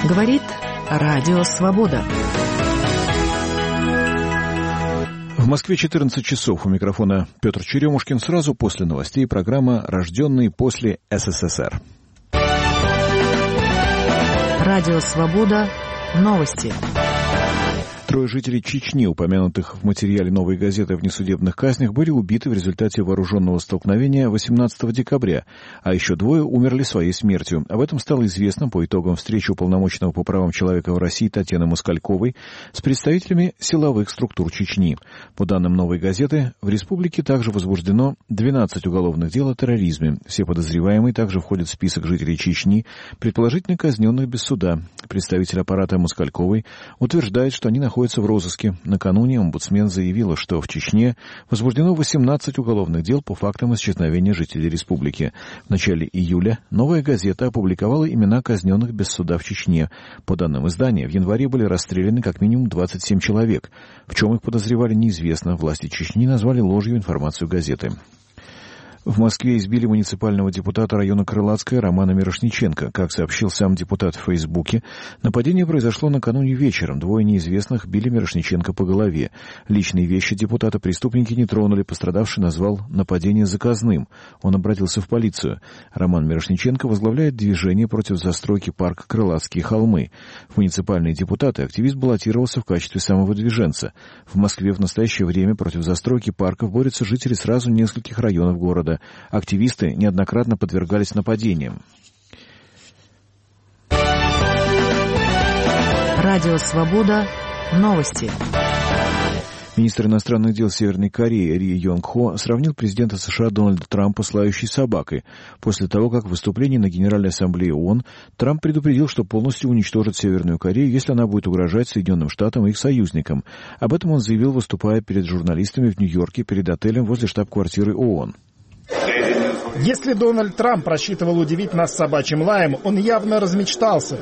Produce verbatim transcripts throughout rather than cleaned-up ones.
Говорит Радио Свобода. В Москве четырнадцать часов. У микрофона Петр Черемушкин. Сразу после новостей программа «Рожденные после СССР». Радио Свобода. Новости. Трое жителей Чечни, упомянутых в материале «Новой газеты» в несудебных казнях, были убиты в результате вооруженного столкновения восемнадцатого декабря, а еще двое умерли своей смертью. Об этом стало известно по итогам встречи уполномоченного по правам человека в России Татьяны Москальковой с представителями силовых структур Чечни. По данным «Новой газеты», в республике также возбуждено двенадцать уголовных дел о терроризме. Все подозреваемые также входят в список жителей Чечни, предположительно казненных без суда. Представитель аппарата Москальковой утверждает, что они находятся в розыске. Накануне омбудсмен заявила, что в Чечне возбуждено восемнадцать уголовных дел по фактам исчезновения жителей республики. В начале июля «Новая газета» опубликовала имена казненных без суда в Чечне. По данным издания, в январе были расстреляны как минимум двадцать семь человек. В чем их подозревали, неизвестно. Власти Чечни назвали ложью информацию газеты. В Москве избили муниципального депутата района Крылатская Романа Мирошниченко. Как сообщил сам депутат в Фейсбуке, нападение произошло накануне вечером. Двое неизвестных били Мирошниченко по голове. Личные вещи депутата преступники не тронули. Пострадавший назвал нападение заказным. Он обратился в полицию. Роман Мирошниченко возглавляет движение против застройки парка Крылатские холмы. В муниципальные депутаты активист баллотировался в качестве самовыдвиженца. В Москве в настоящее время против застройки парков борются жители сразу нескольких районов города. Активисты неоднократно подвергались нападениям. Радио Свобода. Новости. Министр иностранных дел Северной Кореи Ри Йонг Хо сравнил президента США Дональда Трампа с лающей собакой. После того, как в выступлении на Генеральной Ассамблее ООН Трамп предупредил, что полностью уничтожит Северную Корею, если она будет угрожать Соединенным Штатам и их союзникам. Об этом он заявил, выступая перед журналистами в Нью-Йорке перед отелем возле штаб-квартиры ООН. Если Дональд Трамп рассчитывал удивить нас собачьим лаем, он явно размечтался.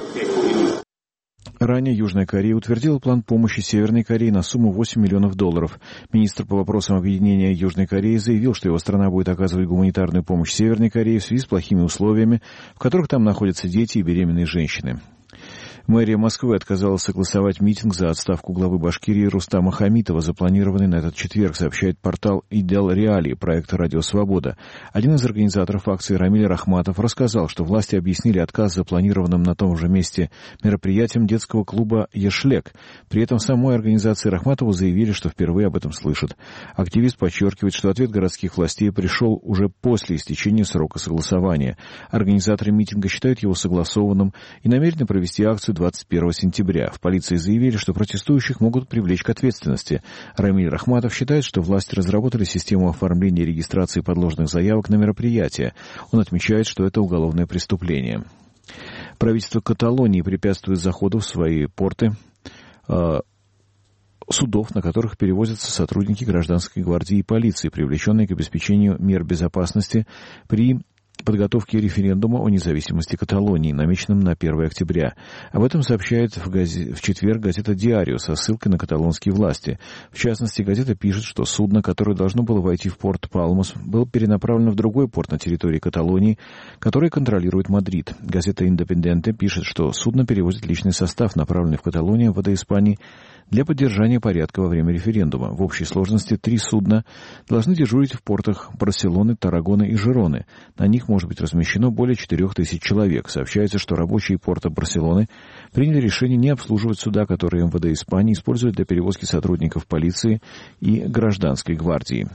Ранее Южная Корея утвердила план помощи Северной Корее на сумму восемь миллионов долларов. Министр по вопросам объединения Южной Кореи заявил, что его страна будет оказывать гуманитарную помощь Северной Корее в связи с плохими условиями, в которых там находятся дети и беременные женщины. Мэрия Москвы отказалась согласовать митинг за отставку главы Башкирии Рустама Хамитова, запланированный на этот четверг, сообщает портал «Идел Реалии» проекта «Радио Свобода». Один из организаторов акции Рамиль Рахматов рассказал, что власти объяснили отказ запланированным на том же месте мероприятием детского клуба «Ешлек». При этом в самой организации Рахматову заявили, что впервые об этом слышат. Активист подчеркивает, что ответ городских властей пришел уже после истечения срока согласования. Организаторы митинга считают его согласованным и намерены провести акцию двадцать первого сентября. В полиции заявили, что протестующих могут привлечь к ответственности. Рамиль Рахматов считает, что власти разработали систему оформления и регистрации подложных заявок на мероприятия. Он отмечает, что это уголовное преступление. Правительство Каталонии препятствует заходу в свои порты э, судов, на которых перевозятся сотрудники гражданской гвардии и полиции, привлеченные к обеспечению мер безопасности при подготовки референдума о независимости Каталонии, намеченном на первое октября. Об этом сообщает в, газе... в четверг газета «Диарио» со ссылкой на каталонские власти. В частности, газета пишет, что судно, которое должно было войти в порт Палмас, было перенаправлено в другой порт на территории Каталонии, который контролирует Мадрид. Газета «Индепенденте» пишет, что судно перевозит личный состав, направленный в Каталонию, в МВД Испании, для поддержания порядка во время референдума. В общей сложности три судна должны дежурить в портах Барселоны, Таррагоны и Жироны. На них может быть размещено более четырех тысяч человек. Сообщается, что рабочие порта Барселоны приняли решение не обслуживать суда, которые МВД Испании используют для перевозки сотрудников полиции и гражданской гвардии.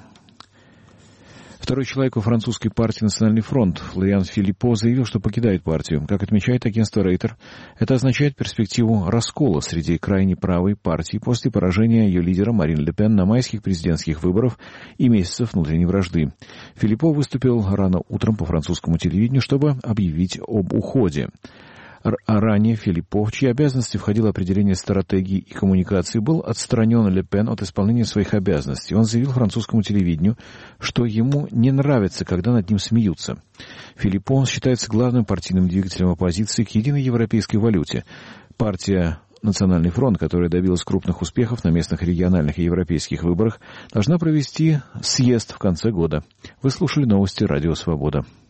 Второй человек во французской партии «Национальный фронт» Флориан Филиппо заявил, что покидает партию. Как отмечает агентство Рейтер, это означает перспективу раскола среди крайне правой партии после поражения ее лидера Марин Ле Пен на майских президентских выборах и месяцев внутренней вражды. Филиппо выступил рано утром по французскому телевидению, чтобы объявить об уходе. А ранее Филиппо, в чьи обязанности входило определение стратегии и коммуникации, был отстранен Ле Пен от исполнения своих обязанностей. Он заявил французскому телевидению, что ему не нравится, когда над ним смеются. Филиппо считается главным партийным двигателем оппозиции к единой европейской валюте. Партия «Национальный фронт», которая добилась крупных успехов на местных региональных и европейских выборах, должна провести съезд в конце года. Вы слушали новости «Радио Свобода».